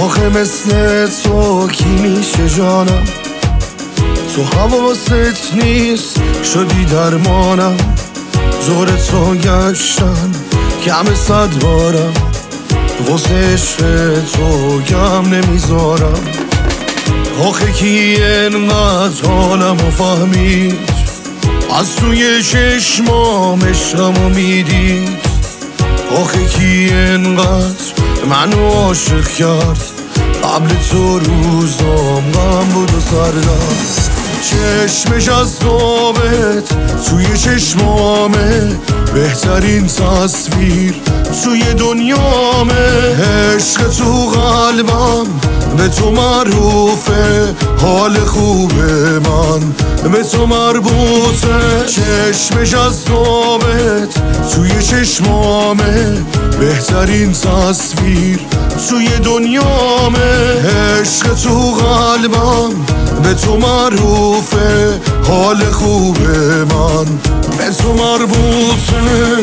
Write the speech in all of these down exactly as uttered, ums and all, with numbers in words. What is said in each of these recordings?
آخه مثل تو کی میشه جانم، تو حواست نیست شدی درمانم. زور تو گشتن کم صد بارم، واسه عشق تو گم نمیذارم. آخه کی انقدر حالمو فهمید، از توی چشمام عشقمو میدید. آخه کی انقدر منو عاشق کرد، قبل تو روزام غم بود و سردم. چشمش از ثابت توی چشمامه، بهترین تصویر توی دنیامه. عشق تو قلبم به تو معروفه، حال خوبه من به تو مربوطه. چشمش از ثابت توی چشمامه، بهترین تصویر توی دنیامه. عشق تو قلبم به تو معروفه، حال خوبه من به تو مربوطه.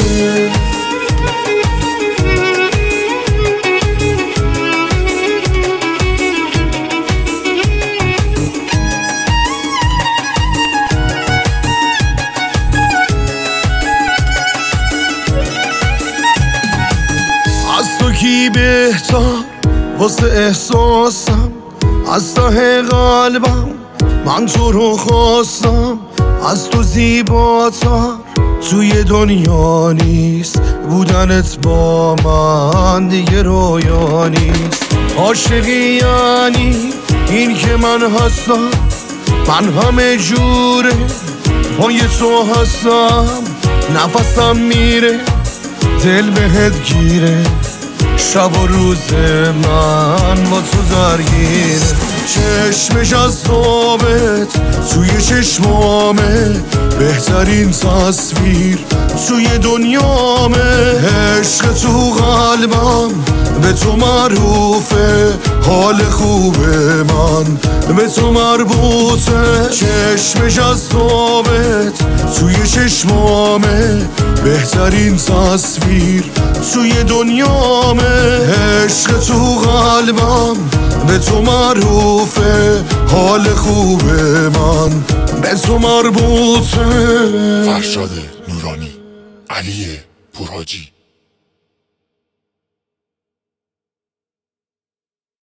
از تو کی بهتر واسه احساسم، از ته قلبم من تو رو خواستم. از تو زیباتر توی دنیا نیست، بودنت با من دیگه رویا نیست. عاشقی یعنی این که من هستم، من همه جوره پای تو هستم. نفسم میره دل بهت گیره، شب و روز من با تو درگیره. چشمش از ثابت توی چشمامه، بهترین تصویر توی دنیامه. عشق تو قلبم به تو معروفه، حال خوبه من به تو مربوطه. چشمش از ثابت توی چشمامه، بهترین تصویر توی دنیامه. عشق تو قلبم به تو معروفه، حال خوبه من به تو مربوطه. فرشاد نورانی، علی پورحاجی.